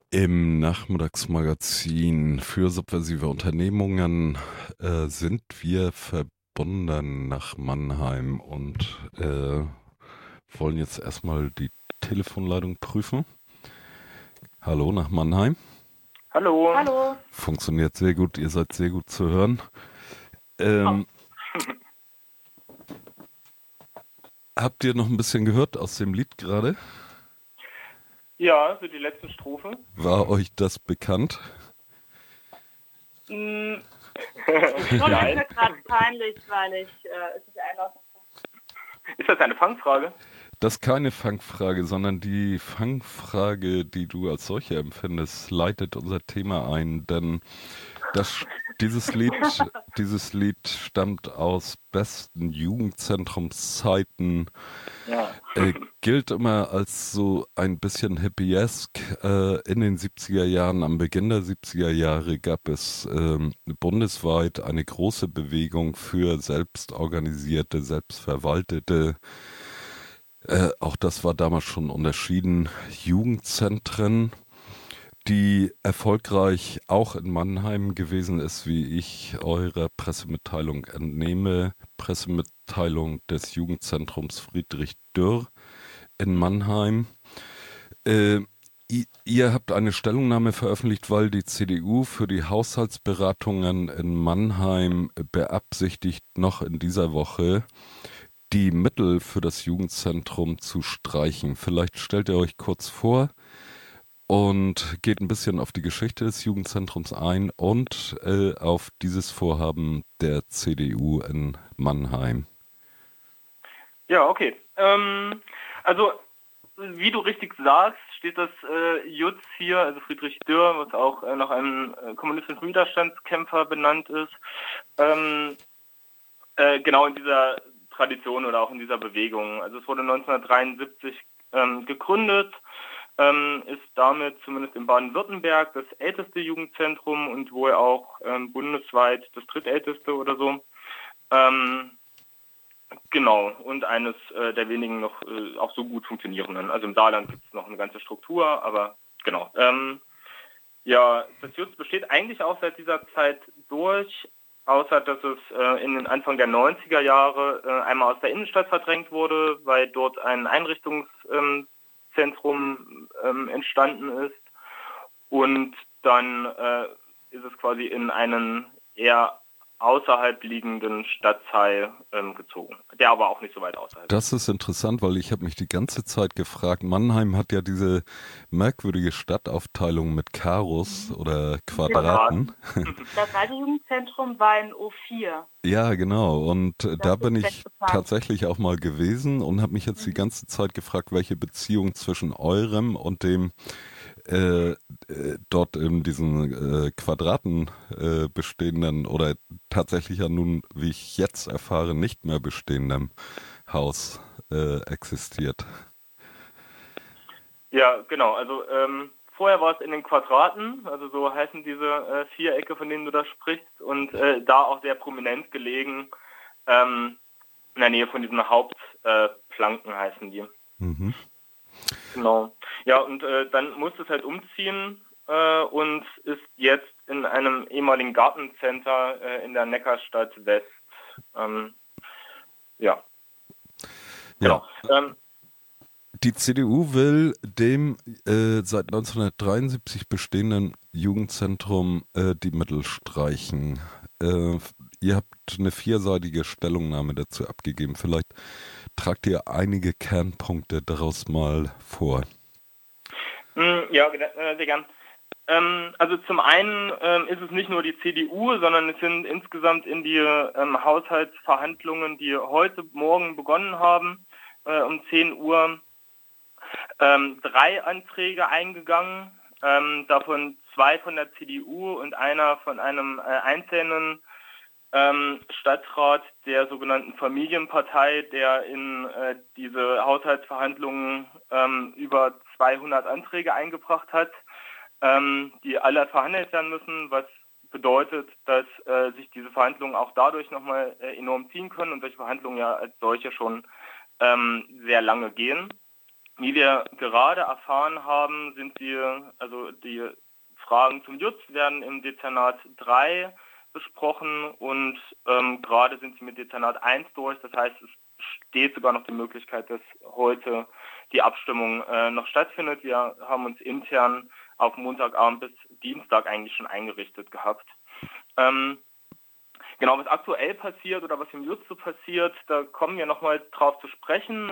Im Nachmittagsmagazin für subversive Unternehmungen sind wir verbunden nach Mannheim und wollen jetzt erstmal die Telefonleitung prüfen. Hallo nach Mannheim. Hallo. Hallo. Funktioniert sehr gut, ihr seid sehr gut zu hören. Oh. Habt ihr noch ein bisschen gehört aus dem Lied gerade? Ja, so die letzten Strophen. War euch das bekannt? Nur ist mir gerade peinlich, weil ich es nicht einlassen kann. Ist das eine Fangfrage? Das ist keine Fangfrage, sondern die Fangfrage, die du als solche empfindest, leitet unser Thema ein, denn das, dieses Lied stammt aus besten Jugendzentrumszeiten, Ja. gilt immer als so ein bisschen hippiesk. In den 70er Jahren, am Beginn der 70er Jahre gab es bundesweit eine große Bewegung für selbstorganisierte, selbstverwaltete, auch das war damals schon unterschieden, Jugendzentren, die erfolgreich auch in Mannheim gewesen ist, wie ich eurer Pressemitteilung entnehme. Pressemitteilung des Jugendzentrums Friedrich Dürr in Mannheim. Äh, Ihr habt eine Stellungnahme veröffentlicht, weil die CDU für die Haushaltsberatungen in Mannheim beabsichtigt, noch in dieser Woche die Mittel für das Jugendzentrum zu streichen. Vielleicht stellt ihr euch kurz vor und geht ein bisschen auf die Geschichte des Jugendzentrums ein und auf dieses Vorhaben der CDU in Mannheim. Ja, okay. Also, wie du richtig sagst, steht das Jutz hier, also Friedrich Dürr, was auch nach einem kommunistischen Widerstandskämpfer benannt ist, genau in dieser Tradition oder auch in dieser Bewegung. Also es wurde 1973 gegründet, ist damit zumindest in Baden-Württemberg das älteste Jugendzentrum und wohl auch bundesweit das drittälteste oder so. Genau, und eines der wenigen noch auch so gut funktionierenden. Also im Saarland gibt es noch eine ganze Struktur, aber genau. Ja, das Jutz besteht eigentlich auch seit dieser Zeit durch, außer dass es in den Anfang der 90er Jahre einmal aus der Innenstadt verdrängt wurde, weil dort ein Einrichtungszentrum entstanden ist. Und dann ist es quasi in einen eher außerhalb liegenden Stadtteil gezogen, der aber auch nicht so weit außerhalb ist. Das ist interessant, weil ich habe mich die ganze Zeit gefragt, Mannheim hat ja diese merkwürdige Stadtaufteilung mit Karos oder Quadraten. Das alte Jugendzentrum war in O4. Ja, genau. Und da Das bin ist ich recht bekannt. tatsächlich auch mal gewesen und habe mich jetzt die ganze Zeit gefragt, welche Beziehung zwischen eurem und dem dort in diesen Quadraten bestehenden oder tatsächlich ja nun, wie ich jetzt erfahre, nicht mehr bestehenden Haus existiert. Ja, genau. Also vorher war es in den Quadraten, also so heißen diese Vierecke, von denen du da sprichst, und da auch sehr prominent gelegen, in der Nähe von diesen Hauptplanken heißen die. Mhm. Genau. Ja, und dann musste es halt umziehen und ist jetzt in einem ehemaligen Gartencenter in der Neckarstadt West. Ja. Genau. Ja. Die CDU will dem seit 1973 bestehenden Jugendzentrum die Mittel streichen. Ihr habt eine vierseitige Stellungnahme dazu abgegeben. Vielleicht tragt ihr einige Kernpunkte daraus mal vor. Ja, sehr gern. Also zum einen ist es nicht nur die CDU, sondern es sind insgesamt in die Haushaltsverhandlungen, die heute Morgen begonnen haben, um 10 Uhr, 3 Anträge eingegangen, davon 2 von der CDU und einer von einem einzelnen Stadtrat der sogenannten Familienpartei, der in diese Haushaltsverhandlungen über 200 Anträge eingebracht hat, die alle verhandelt werden müssen, was bedeutet, dass sich diese Verhandlungen auch dadurch nochmal enorm ziehen können und solche Verhandlungen ja als solche schon sehr lange gehen. Wie wir gerade erfahren haben, die Fragen zum Jutz werden im Dezernat 3 besprochen und gerade sind sie mit Dezernat 1 durch. Das heißt, es steht sogar noch die Möglichkeit, dass heute die Abstimmung noch stattfindet. Wir haben uns intern auf Montagabend bis Dienstag eigentlich schon eingerichtet gehabt. Genau, was aktuell passiert oder was im Jutz so passiert, da kommen wir nochmal drauf zu sprechen.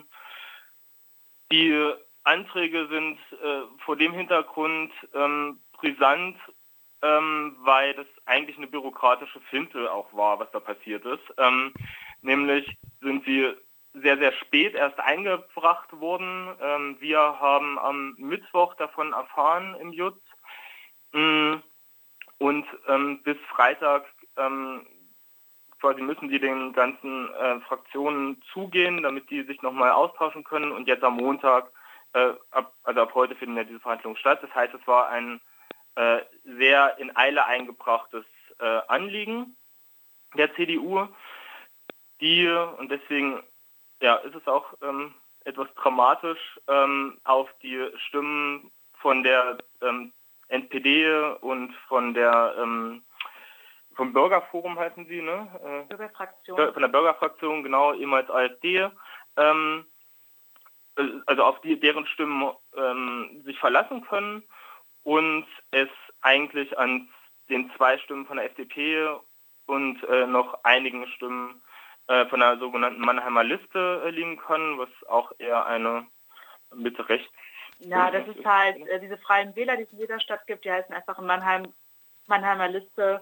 Die Anträge sind vor dem Hintergrund brisant, weil das eigentlich eine bürokratische Finte auch war, was da passiert ist. Nämlich sind sie sehr, sehr spät erst eingebracht worden. Wir haben am Mittwoch davon erfahren im Jutz und bis Freitag quasi müssen die den ganzen Fraktionen zugehen, damit die sich nochmal austauschen können. Und jetzt am Montag, ab heute finden ja diese Verhandlungen statt. Das heißt, es war ein sehr in Eile eingebrachtes Anliegen der CDU, und deswegen ist es auch etwas dramatisch, auf die Stimmen von der NPD und von der vom Bürgerforum heißen sie, ne? Bürgerfraktion. Von der Bürgerfraktion, genau, ehemals AfD. Also auf deren Stimmen sich verlassen können und es eigentlich an den 2 Stimmen von der FDP und noch einigen Stimmen von der sogenannten Mannheimer Liste liegen können, was auch eher eine Mitte-Rechts. Ja, das ist halt diese Freien Wähler, die es in jeder Stadt gibt, die heißen einfach in Mannheimer Liste.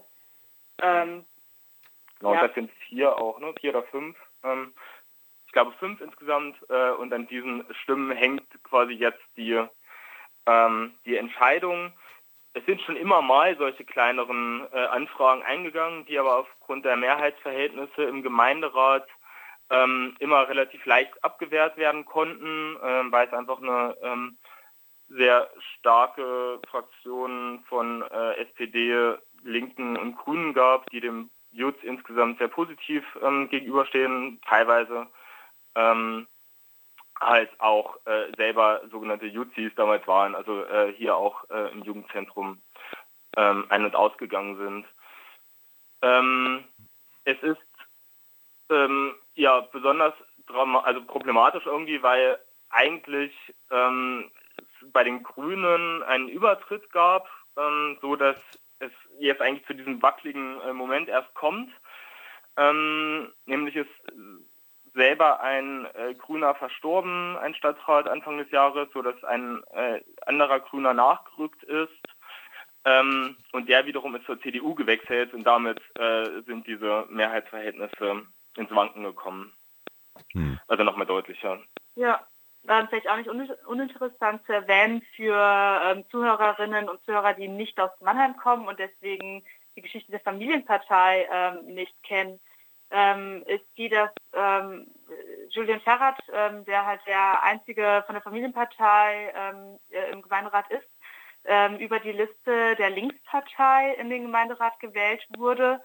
Genau, das sind 4 auch, ne? 4 oder 5. Ich glaube 5 insgesamt. Und an diesen Stimmen hängt quasi jetzt die Entscheidung. Es sind schon immer mal solche kleineren Anfragen eingegangen, die aber aufgrund der Mehrheitsverhältnisse im Gemeinderat immer relativ leicht abgewehrt werden konnten, weil es einfach eine sehr starke Fraktion von SPD, Linken und Grünen gab, die dem Jutz insgesamt sehr positiv gegenüberstehen, teilweise halt auch selber sogenannte Jutzis damals waren, also hier auch im Jugendzentrum ein- und ausgegangen sind. Es ist besonders problematisch irgendwie, weil eigentlich es bei den Grünen einen Übertritt gab, so dass es jetzt eigentlich zu diesem wackeligen Moment erst kommt. Nämlich ist selber ein Grüner verstorben, ein Stadtrat Anfang des Jahres, so dass ein anderer Grüner nachgerückt ist. Und der wiederum ist zur CDU gewechselt und damit sind diese Mehrheitsverhältnisse ins Wanken gekommen. Also nochmal deutlicher. Ja, vielleicht auch nicht uninteressant zu erwähnen für Zuhörerinnen und Zuhörer, die nicht aus Mannheim kommen und deswegen die Geschichte der Familienpartei nicht kennen, ist die, dass Julian Ferrat, der halt der einzige von der Familienpartei im Gemeinderat ist, über die Liste der Linkspartei in den Gemeinderat gewählt wurde,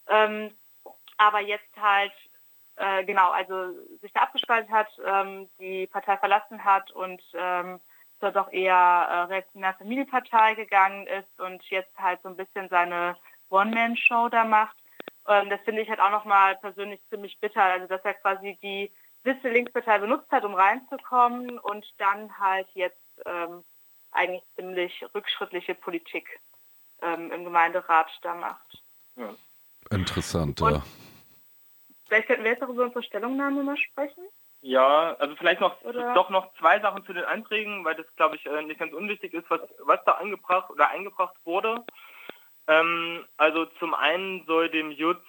aber jetzt halt also sich da abgespalten hat, die Partei verlassen hat und dort auch eher reaktionär Familienpartei gegangen ist und jetzt halt so ein bisschen seine One-Man-Show da macht. Das finde ich halt auch nochmal persönlich ziemlich bitter, also dass er quasi die Liste Linkspartei benutzt hat, um reinzukommen und dann halt jetzt eigentlich ziemlich rückschrittliche Politik im Gemeinderat da macht. Ja. Interessant, ja. Vielleicht könnten wir jetzt noch über unsere Stellungnahme mal sprechen. Ja, also vielleicht noch 2 Sachen zu den Anträgen, weil das, glaube ich, nicht ganz unwichtig ist, was da eingebracht wurde. Also zum einen soll dem Jutz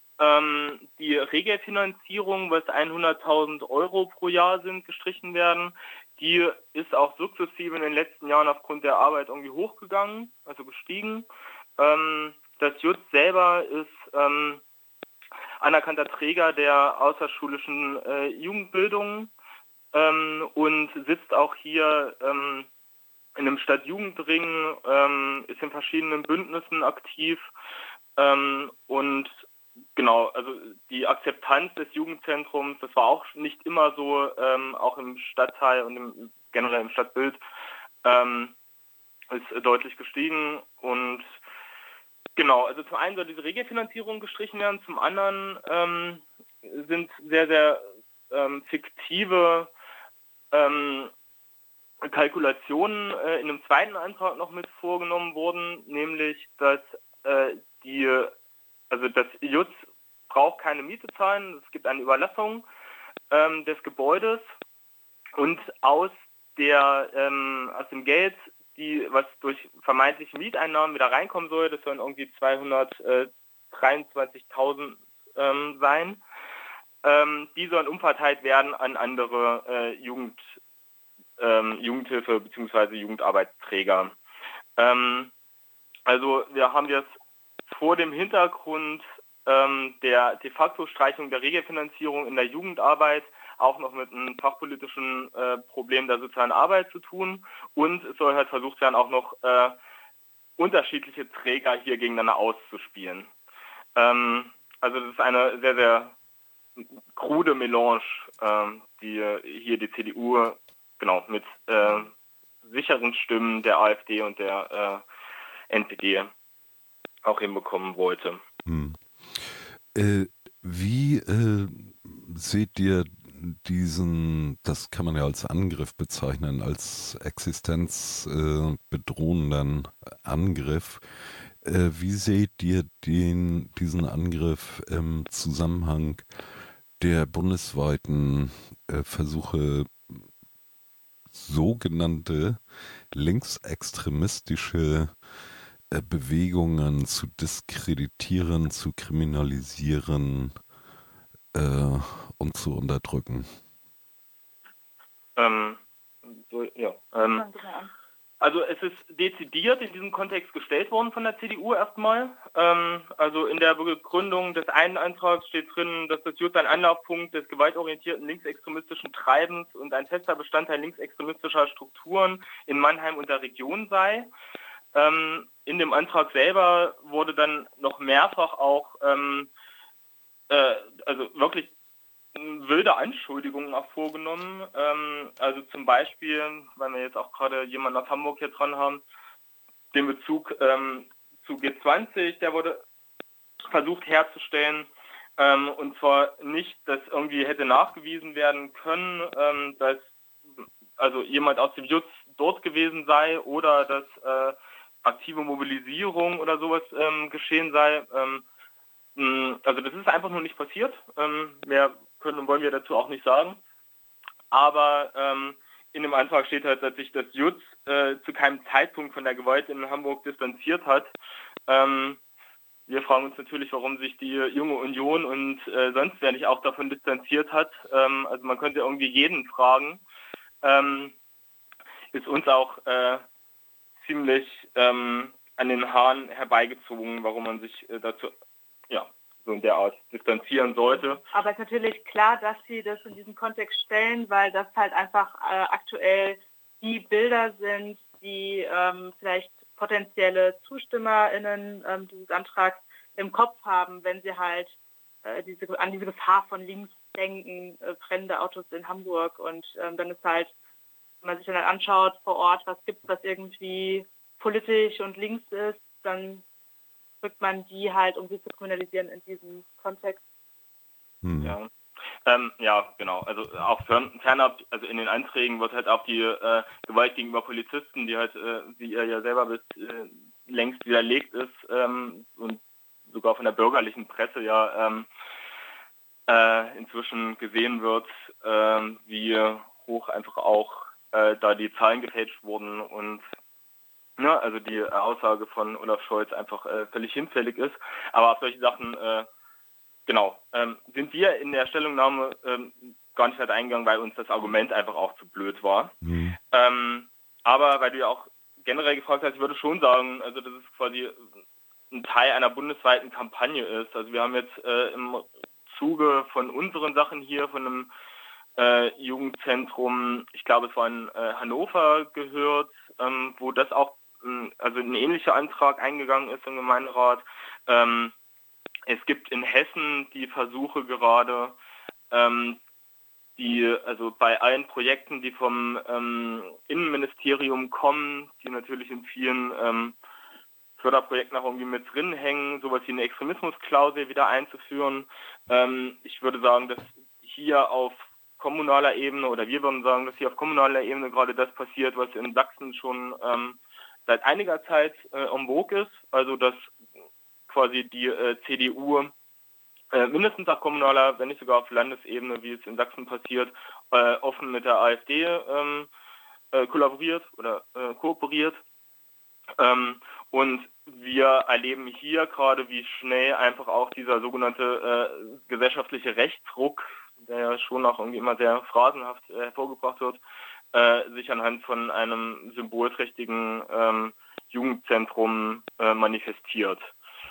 die Regelfinanzierung, was 100.000 € pro Jahr sind, gestrichen werden. Die ist auch sukzessive in den letzten Jahren aufgrund der Arbeit irgendwie hochgegangen, also gestiegen. Das Jutz selber ist anerkannter Träger der außerschulischen Jugendbildung und sitzt auch hier in einem Stadtjugendring, ist in verschiedenen Bündnissen aktiv und Genau, also die Akzeptanz des Jugendzentrums, das war auch nicht immer so, auch im Stadtteil und generell im Stadtbild, ist deutlich gestiegen. Und genau, also zum einen soll diese Regelfinanzierung gestrichen werden, zum anderen sind sehr, sehr fiktive Kalkulationen in einem zweiten Antrag noch mit vorgenommen worden, nämlich dass das JUZ braucht keine Miete zahlen, es gibt eine Überlassung des Gebäudes und aus dem Geld, was durch vermeintliche Mieteinnahmen wieder reinkommen soll, das sollen irgendwie 223.000 sein, die sollen umverteilt werden an andere Jugendhilfe bzw. Jugendarbeitsträger. Also wir haben jetzt vor dem Hintergrund der de facto Streichung der Regelfinanzierung in der Jugendarbeit auch noch mit einem fachpolitischen Problem der sozialen Arbeit zu tun, und es soll halt versucht werden, auch noch unterschiedliche Träger hier gegeneinander auszuspielen. Also das ist eine sehr, sehr krude Melange, die hier die CDU genau mit sicheren Stimmen der AfD und der NPD auch hinbekommen wollte. Wie seht ihr das kann man ja als Angriff bezeichnen, als existenzbedrohenden Angriff. Wie seht ihr diesen Angriff im Zusammenhang der bundesweiten Versuche, sogenannte linksextremistische Bewegungen zu diskreditieren, zu kriminalisieren und zu unterdrücken? Also es ist dezidiert in diesem Kontext gestellt worden von der CDU erstmal. Also in der Begründung des einen Antrags steht drin, dass das JUZ ein Anlaufpunkt des gewaltorientierten linksextremistischen Treibens und ein fester Bestandteil linksextremistischer Strukturen in Mannheim und der Region sei. In dem Antrag selber wurde dann noch mehrfach auch also wirklich wilde Anschuldigungen auch vorgenommen. Also zum Beispiel, weil wir jetzt auch gerade jemanden aus Hamburg hier dran haben, den Bezug zu G20, der wurde versucht herzustellen. Und zwar nicht, dass irgendwie hätte nachgewiesen werden können, dass also jemand aus dem JUZ dort gewesen sei oder dass aktive Mobilisierung oder sowas geschehen sei. Also das ist einfach nur nicht passiert. Mehr können und wollen wir dazu auch nicht sagen. Aber in dem Antrag steht halt, dass sich das JUZ zu keinem Zeitpunkt von der Gewalt in Hamburg distanziert hat. Wir fragen uns natürlich, warum sich die Junge Union und sonst wer nicht auch davon distanziert hat. Also man könnte irgendwie jeden fragen. Ist uns auch ziemlich an den Haaren herbeigezogen, warum man sich dazu so in der Art distanzieren sollte. Aber es ist natürlich klar, dass sie das in diesen Kontext stellen, weil das halt einfach aktuell die Bilder sind, die vielleicht potenzielle ZustimmerInnen dieses Antrags im Kopf haben, wenn sie halt an diese Gefahr von links denken, brennende Autos in Hamburg. Und dann ist halt, wenn man sich dann halt anschaut vor Ort, was gibt es, was irgendwie politisch und links ist, dann drückt man die halt, um sie zu kriminalisieren in diesem Kontext. Ja. Ja, genau. Also auch fernab, also in den Anträgen wird halt auch die Gewalt gegenüber Polizisten, die halt, wie ihr ja selber wisst, längst widerlegt ist und sogar von der bürgerlichen Presse ja inzwischen gesehen wird, wie hoch einfach auch da die Zahlen gefälscht wurden und also die Aussage von Olaf Scholz einfach völlig hinfällig ist. Aber auf solche Sachen, sind wir in der Stellungnahme gar nicht halt eingegangen, weil uns das Argument einfach auch zu blöd war. Mhm. Aber weil du ja auch generell gefragt hast, ich würde schon sagen, also dass es quasi ein Teil einer bundesweiten Kampagne ist. Also wir haben jetzt im Zuge von unseren Sachen hier, von einem Jugendzentrum, ich glaube es war in Hannover gehört, wo das auch also ein ähnlicher Antrag eingegangen ist im Gemeinderat, Es gibt in Hessen die Versuche gerade, also bei allen Projekten, die vom Innenministerium kommen, die natürlich in vielen Förderprojekten auch irgendwie mit drin hängen, sowas wie eine Extremismusklausel wieder einzuführen. Ich würde sagen, dass hier auf kommunaler Ebene, oder wir würden sagen, dass hier auf kommunaler Ebene gerade das passiert, was in Sachsen schon seit einiger Zeit en vogue ist, also dass quasi die CDU mindestens auf kommunaler, wenn nicht sogar auf Landesebene, wie es in Sachsen passiert, offen mit der AfD kollaboriert oder kooperiert. Und wir erleben hier gerade, wie schnell einfach auch dieser sogenannte gesellschaftliche Rechtsruck, der ja schon auch irgendwie immer sehr phrasenhaft hervorgebracht wird, sich anhand von einem symbolträchtigen Jugendzentrum manifestiert.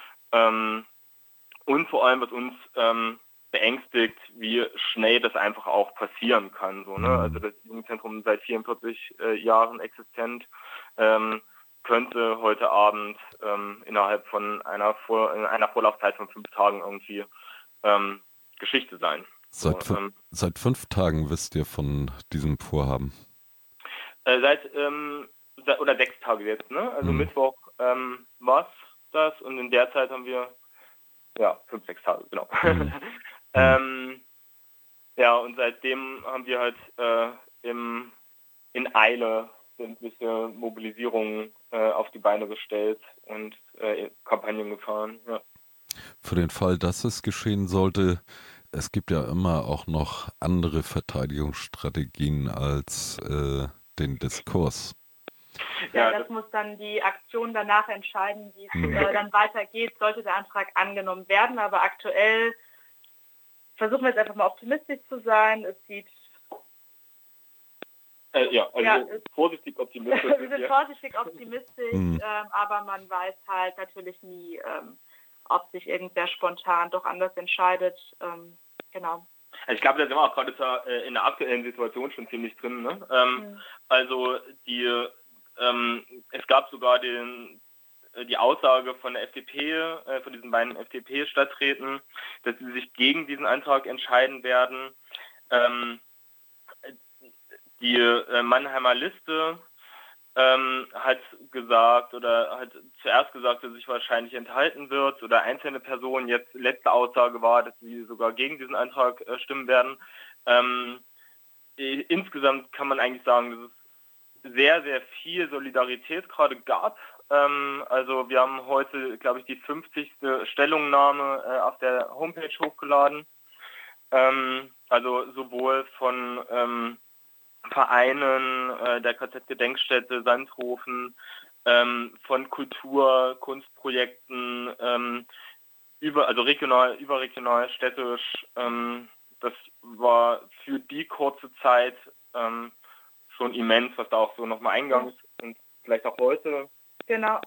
Und vor allem, was uns beängstigt, wie schnell das einfach auch passieren kann. So, ne? Also das Jugendzentrum seit 44 Jahren existent, könnte heute Abend innerhalb von einer Vorlaufzeit von 5 Tagen irgendwie Geschichte sein. Seit 5 Tagen wisst ihr von diesem Vorhaben? Oder 6 Tage jetzt, ne? Also Mittwoch war das und in der Zeit haben wir 5, 6 Tage, genau. Und seitdem haben wir halt in Eile sämtliche Mobilisierungen auf die Beine gestellt und Kampagnen gefahren. Ja. Für den Fall, dass es geschehen sollte, es gibt ja immer auch noch andere Verteidigungsstrategien als den Diskurs. Ja, das muss dann die Aktion danach entscheiden, wie es dann weitergeht, sollte der Antrag angenommen werden. Aber aktuell versuchen wir jetzt einfach mal optimistisch zu sein. Es sieht vorsichtig optimistisch. Wir sind vorsichtig optimistisch, aber man weiß halt natürlich nie, ob sich irgendwer spontan doch anders entscheidet. Genau. Also ich glaube, da sind wir auch gerade in der aktuellen Situation schon ziemlich drin. Ne? Also es gab sogar die Aussage von der FDP, von diesen beiden FDP-Stadträten, dass sie sich gegen diesen Antrag entscheiden werden. Die Mannheimer Liste hat gesagt oder hat zuerst gesagt, dass sich wahrscheinlich enthalten wird, oder einzelne Personen. Jetzt letzte Aussage war, dass sie sogar gegen diesen Antrag stimmen werden. Insgesamt kann man eigentlich sagen, dass es sehr, sehr viel Solidarität gerade gab. Also wir haben heute, glaube ich, die 50. Stellungnahme auf der Homepage hochgeladen. Also sowohl von Vereinen, der KZ-Gedenkstätte Sandhofen, von Kunstprojekten, überregional, städtisch. Das war für die kurze Zeit schon immens, was da auch so nochmal eingegangen ist und vielleicht auch heute. Genau.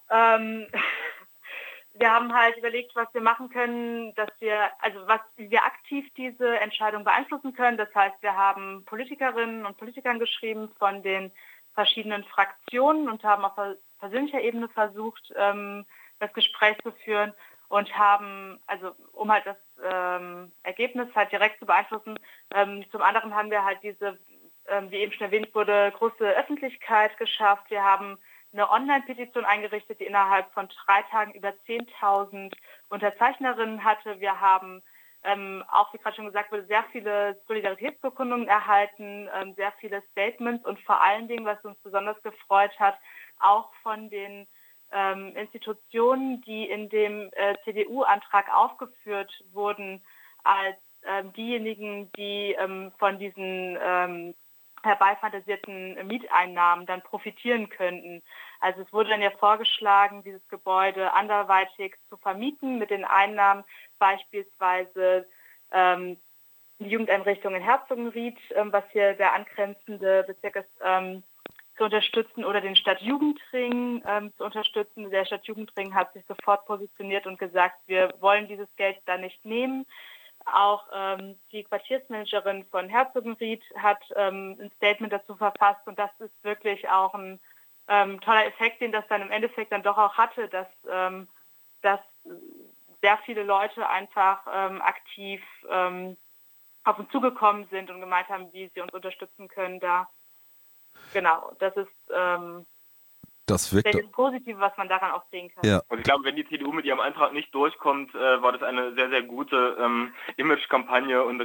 Wir haben halt überlegt, was wir machen können, wie wir aktiv diese Entscheidung beeinflussen können. Das heißt, wir haben Politikerinnen und Politikern geschrieben von den verschiedenen Fraktionen und haben auf persönlicher Ebene versucht, das Gespräch zu führen und haben, also um halt das Ergebnis halt direkt zu beeinflussen. Zum anderen haben wir halt diese, wie eben schon erwähnt wurde, große Öffentlichkeit geschafft. Wir haben eine Online-Petition eingerichtet, die innerhalb von 3 Tagen über 10.000 Unterzeichnerinnen hatte. Wir haben, auch wie gerade schon gesagt wurde, sehr viele Solidaritätsbekundungen erhalten, sehr viele Statements und vor allen Dingen, was uns besonders gefreut hat, auch von den Institutionen, die in dem CDU-Antrag aufgeführt wurden, als diejenigen, die von diesen herbeifantasierten Mieteinnahmen dann profitieren könnten. Also es wurde dann ja vorgeschlagen, dieses Gebäude anderweitig zu vermieten, mit den Einnahmen beispielsweise die Jugendeinrichtung in Herzogenried, was hier der angrenzende Bezirk ist, zu unterstützen, oder den Stadtjugendring zu unterstützen. Der Stadtjugendring hat sich sofort positioniert und gesagt, wir wollen dieses Geld da nicht nehmen. Auch die Quartiersmanagerin von Herzogenried hat ein Statement dazu verfasst, und das ist wirklich auch ein toller Effekt, den das dann im Endeffekt dann doch auch hatte, dass sehr viele Leute einfach aktiv auf uns zugekommen sind und gemeint haben, wie sie uns unterstützen können da. Genau, das ist das wirkt das Positive, was man daran auch sehen kann. ja. Und ich glaube, wenn die CDU mit ihrem Antrag nicht durchkommt, war das eine sehr, sehr gute Image-Kampagne und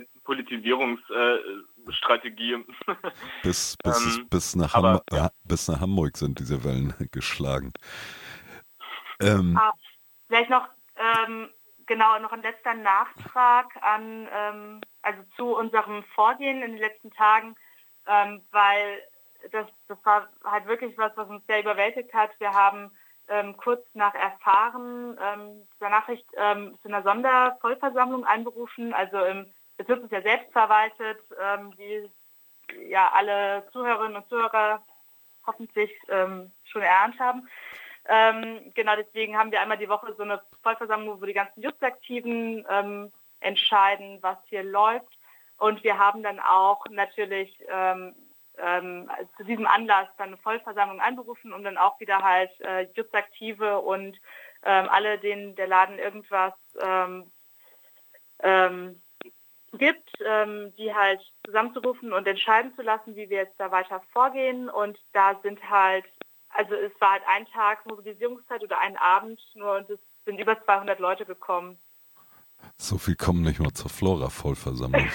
Repolitisierungsstrategie. Bis nach Hamburg sind diese Wellen geschlagen. Vielleicht noch noch ein letzter Nachtrag an also zu unserem Vorgehen in den letzten Tagen, weil das war halt wirklich was uns sehr überwältigt hat. Wir haben kurz nach Erfahren dieser Nachricht zu einer Sondervollversammlung einberufen. Also es wird uns ja selbst verwaltet, wie ja alle Zuhörerinnen und Zuhörer hoffentlich schon erahnt haben. Genau deswegen haben wir einmal die Woche so eine Vollversammlung, wo die ganzen Justaktiven entscheiden, was hier läuft. Und wir haben dann auch natürlich zu diesem Anlass dann eine Vollversammlung einberufen, um dann auch wieder halt Justaktive und alle, denen der Laden irgendwas gibt, die halt zusammenzurufen und entscheiden zu lassen, wie wir jetzt da weiter vorgehen. Und da sind halt, also es war halt ein Tag Mobilisierungszeit oder ein Abend nur und es sind über 200 Leute gekommen. So viel kommen nicht mal zur Flora-Vollversammlung.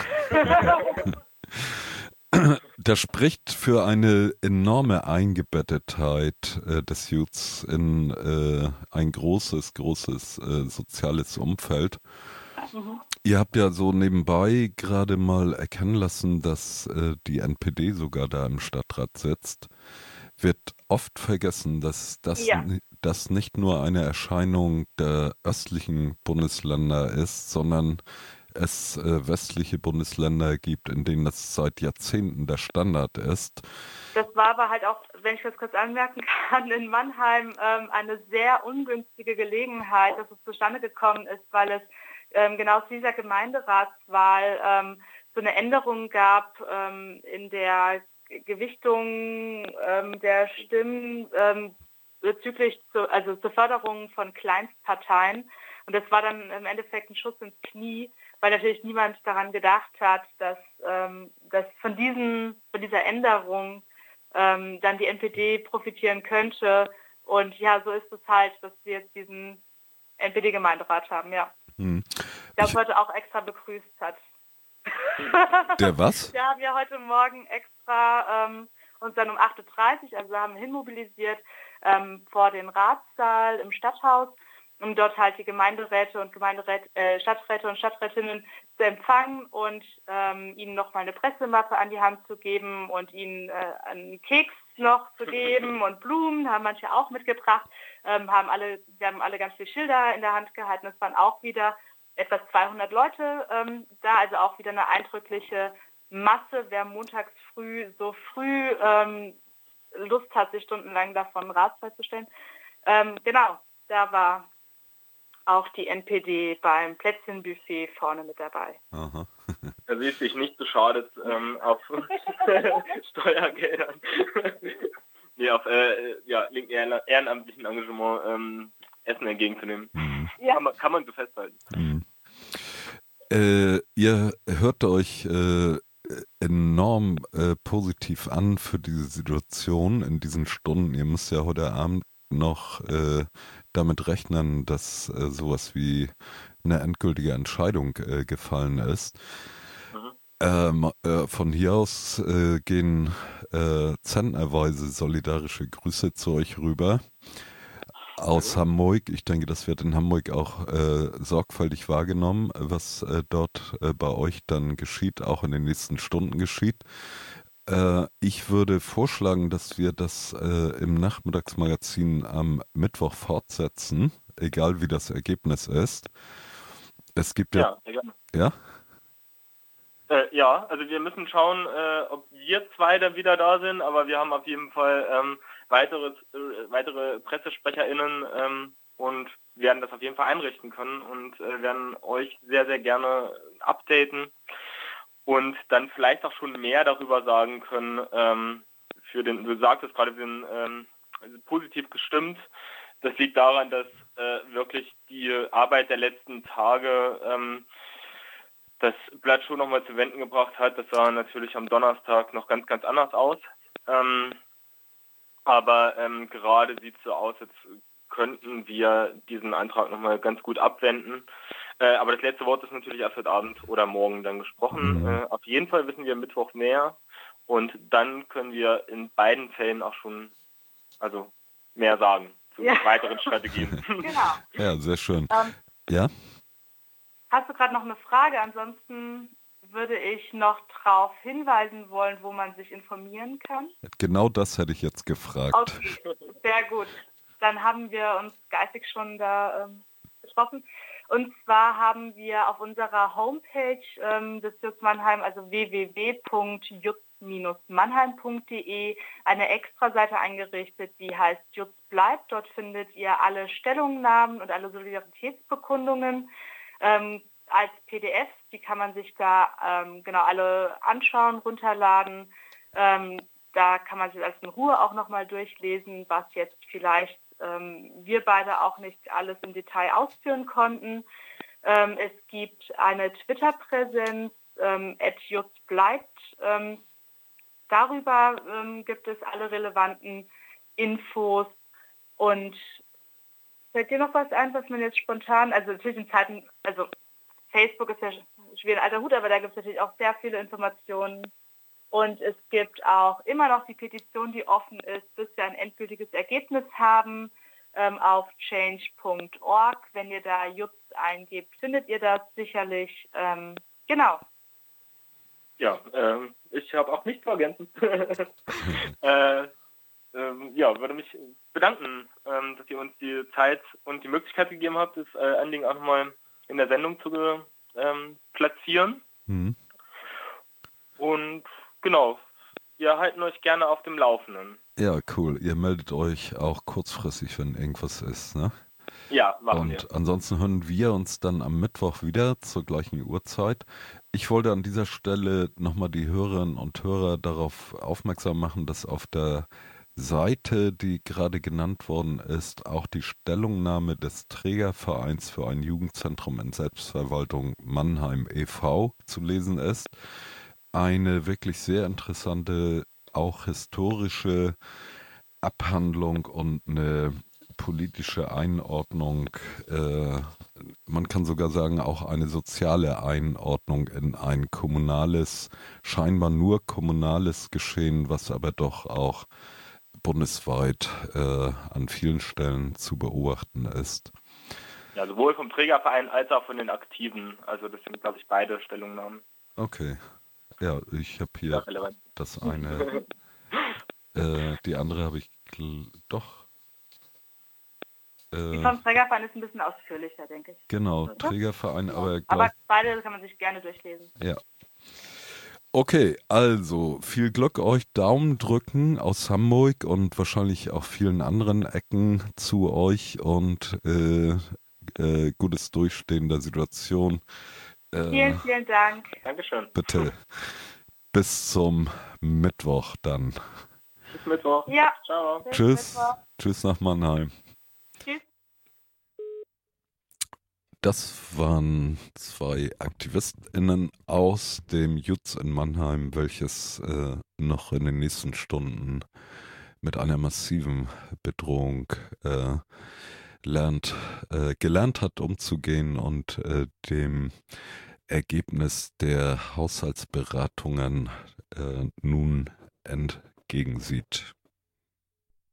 Das spricht für eine enorme Eingebettetheit des Youths in ein großes soziales Umfeld. Mhm. Ihr habt ja so nebenbei gerade mal erkennen lassen, dass die NPD sogar da im Stadtrat sitzt. Wird oft vergessen, dass das nicht nur eine Erscheinung der östlichen Bundesländer ist, sondern es westliche Bundesländer gibt, in denen das seit Jahrzehnten der Standard ist. Das war aber halt auch, wenn ich das kurz anmerken kann, in Mannheim eine sehr ungünstige Gelegenheit, dass es zustande gekommen ist, weil es genau aus dieser Gemeinderatswahl so eine Änderung gab in der Gewichtung der Stimmen bezüglich zur Förderung von Kleinstparteien. Und das war dann im Endeffekt ein Schuss ins Knie, weil natürlich niemand daran gedacht hat, dass von dieser Änderung dann die NPD profitieren könnte. Und ja, so ist es halt, dass wir jetzt diesen NPD-Gemeinderat haben, ja. Der heute auch extra begrüßt hat. Der was? Wir haben ja heute Morgen extra uns dann um 8.30 Uhr, also wir haben hinmobilisiert vor den Ratssaal im Stadthaus, um dort halt die Gemeinderäte und Stadträte und Stadträtinnen zu empfangen und ihnen nochmal eine Pressemappe an die Hand zu geben und ihnen einen Keks noch zu geben und Blumen, haben manche auch mitgebracht, wir haben alle ganz viele Schilder in der Hand gehalten. Es waren auch wieder etwa 200 Leute da, also auch wieder eine eindrückliche Masse, wer montags so früh Lust hat, sich stundenlang davon Ratszeit zu stellen. Genau, da war auch die NPD beim Plätzchenbuffet vorne mit dabei. Aha. Da sieht sich nicht beschadet auf Steuergeldern, nee, auf ehrenamtlichen Engagement Essen entgegenzunehmen. Ja. Kann man so festhalten. Ihr hört euch enorm positiv an für diese Situation in diesen Stunden. Ihr müsst ja heute Abend noch damit rechnen, dass sowas wie eine endgültige Entscheidung gefallen ist. Von hier aus gehen zentnerweise solidarische Grüße zu euch rüber. Aus Hamburg. Ich denke, das wird in Hamburg auch sorgfältig wahrgenommen, was dort bei euch dann geschieht, auch in den nächsten Stunden geschieht. Ich würde vorschlagen, dass wir das im Nachmittagsmagazin am Mittwoch fortsetzen, egal wie das Ergebnis ist. Es gibt ja... Ja? Ja, also wir müssen schauen, ob wir zwei dann wieder da sind, aber wir haben auf jeden Fall weitere PressesprecherInnen und werden das auf jeden Fall einrichten können und werden euch sehr, sehr gerne updaten und dann vielleicht auch schon mehr darüber sagen können. Du sagtest gerade, wir sind positiv gestimmt. Das liegt daran, dass wirklich die Arbeit der letzten Tage das Blatt schon nochmal zu Wenden gebracht hat. Das sah natürlich am Donnerstag noch ganz, ganz anders aus. Aber gerade sieht es so aus, als könnten wir diesen Antrag nochmal ganz gut abwenden. Aber das letzte Wort ist natürlich erst heute Abend oder morgen dann gesprochen. Auf jeden Fall wissen wir Mittwoch mehr und dann können wir in beiden Fällen auch schon mehr sagen zu weiteren Strategien. Genau. Ja, sehr schön. Ja? Hast du gerade noch eine Frage? Ansonsten würde ich noch darauf hinweisen wollen, wo man sich informieren kann. Genau das hätte ich jetzt gefragt. Okay, sehr gut. Dann haben wir uns geistig schon da getroffen. Und zwar haben wir auf unserer Homepage des Jutz Mannheim, also www.jutz-mannheim.de, eine Extraseite eingerichtet, die heißt Jutz bleibt. Dort findet ihr alle Stellungnahmen und alle Solidaritätsbekundungen als PDF. Die kann man sich da alle anschauen, runterladen. Da kann man sich alles in Ruhe auch nochmal durchlesen, was jetzt vielleicht wir beide auch nicht alles im Detail ausführen konnten. Es gibt eine Twitter-Präsenz, @jutzbleibt. Darüber gibt es alle relevanten Infos. Und fällt dir noch was ein, was man jetzt spontan, also natürlich in Zeiten, also Facebook ist ja schwer ein alter Hut, aber da gibt es natürlich auch sehr viele Informationen. Und es gibt auch immer noch die Petition, die offen ist, bis wir ein endgültiges Ergebnis haben, auf change.org. Wenn ihr da Jutz eingebt, findet ihr das sicherlich. Genau. Ja, ich habe auch nichts zu ergänzen. Würde mich bedanken, dass ihr uns die Zeit und die Möglichkeit gegeben habt, das Anliegen auch nochmal in der Sendung zu platzieren. Und genau, wir halten euch gerne auf dem Laufenden. Ja, cool. Ihr meldet euch auch kurzfristig, wenn irgendwas ist, ne? Ja, machen wir. Und ansonsten hören wir uns dann am Mittwoch wieder zur gleichen Uhrzeit. Ich wollte an dieser Stelle nochmal die Hörerinnen und Hörer darauf aufmerksam machen, dass auf der Seite, die gerade genannt worden ist, auch die Stellungnahme des Trägervereins für ein Jugendzentrum in Selbstverwaltung Mannheim e.V. zu lesen ist. Eine wirklich sehr interessante, auch historische Abhandlung und eine politische Einordnung, man kann sogar sagen auch eine soziale Einordnung in ein kommunales, scheinbar nur kommunales Geschehen, was aber doch auch bundesweit an vielen Stellen zu beobachten ist. Ja, sowohl vom Trägerverein als auch von den Aktiven. Also das sind, glaube ich, beide Stellungnahmen. Okay. Ja, ich habe hier das eine. Die andere habe ich doch. Die vom Trägerverein ist ein bisschen ausführlicher, denke ich. Genau, Trägerverein, aber beide kann man sich gerne durchlesen. Ja. Okay, also viel Glück euch, Daumen drücken aus Hamburg und wahrscheinlich auch vielen anderen Ecken zu euch und gutes Durchstehen der Situation. Vielen Dank. Dankeschön. Bitte. Bis zum Mittwoch dann. Bis Mittwoch. Ja. Ciao. Tschüss. Tschüss nach Mannheim. Tschüss. Das waren zwei AktivistInnen aus dem Jutz in Mannheim, welches noch in den nächsten Stunden mit einer massiven Bedrohung gelernt hat, umzugehen und dem Ergebnis der Haushaltsberatungen nun entgegensieht.